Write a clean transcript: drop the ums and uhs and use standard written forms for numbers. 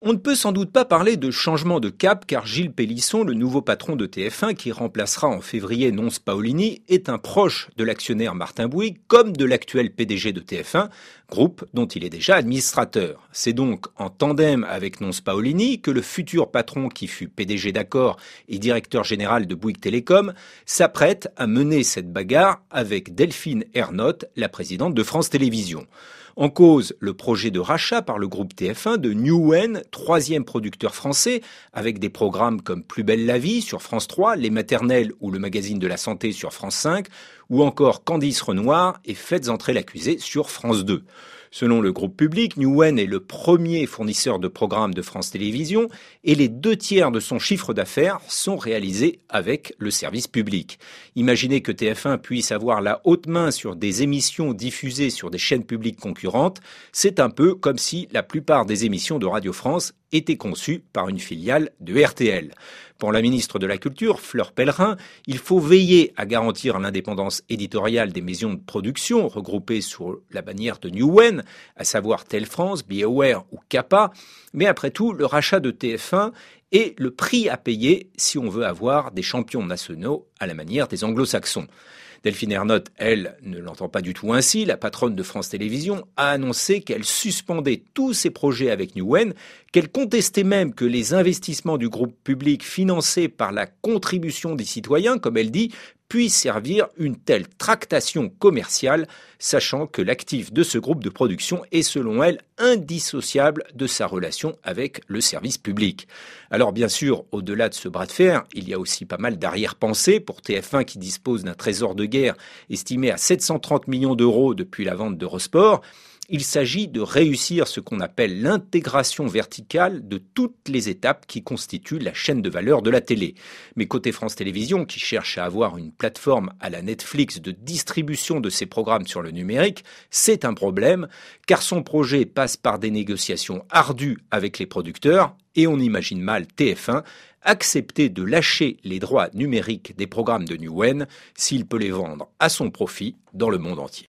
On ne peut sans doute pas parler de changement de cap car Gilles Pélisson, le nouveau patron de TF1 qui remplacera en février Nonce Paolini, est un proche de l'actionnaire Martin Bouygues comme de l'actuel PDG de TF1, groupe dont il est déjà administrateur. C'est donc en tandem avec Nonce Paolini que le futur patron qui fut PDG d'Accor et directeur général de Bouygues Télécom s'apprête à mener cette bagarre avec Delphine Ernotte, la présidente de France Télévisions. En cause, le projet de rachat par le groupe TF1 de Newen, troisième producteur français, avec des programmes comme Plus belle la vie sur France 3, Les maternelles ou le magazine de la santé sur France 5, ou encore Candice Renoir et Faites entrer l'accusé sur France 2. Selon le groupe public, Newen est le premier fournisseur de programmes de France Télévisions et les 2/3 de son chiffre d'affaires sont réalisés avec le service public. Imaginez que TF1 puisse avoir la haute main sur des émissions diffusées sur des chaînes publiques concurrentes, c'est un peu comme si la plupart des émissions de Radio France étaient conçues par une filiale de RTL. Pour la ministre de la Culture, Fleur Pellerin, il faut veiller à garantir l'indépendance éditoriale des maisons de production regroupées sous la bannière de Newen, à savoir Telle France, BeAware ou Capa. Mais après tout, le rachat de TF1 est le prix à payer si on veut avoir des champions nationaux à la manière des anglo-saxons. Delphine Ernotte, elle, ne l'entend pas du tout ainsi. La patronne de France Télévisions a annoncé qu'elle suspendait tous ses projets avec Newen, qu'elle contestait même que les investissements du groupe public financés par la contribution des citoyens, comme elle dit, puissent servir une telle tractation commerciale, sachant que l'actif de ce groupe de production est, selon elle, indissociable de sa relation avec le service public. Alors bien sûr, au-delà de ce bras de fer, il y a aussi pas mal d'arrière-pensées pour TF1 qui dispose d'un trésor de guerre estimé à 730 millions d'euros depuis la vente d'Eurosport. Il s'agit de réussir ce qu'on appelle l'intégration verticale de toutes les étapes qui constituent la chaîne de valeur de la télé. Mais côté France Télévisions, qui cherche à avoir une plateforme à la Netflix de distribution de ses programmes sur le numérique, c'est un problème, car son projet passe par des négociations ardues avec les producteurs, et on imagine mal TF1 accepter de lâcher les droits numériques des programmes de Newen s'il peut les vendre à son profit dans le monde entier.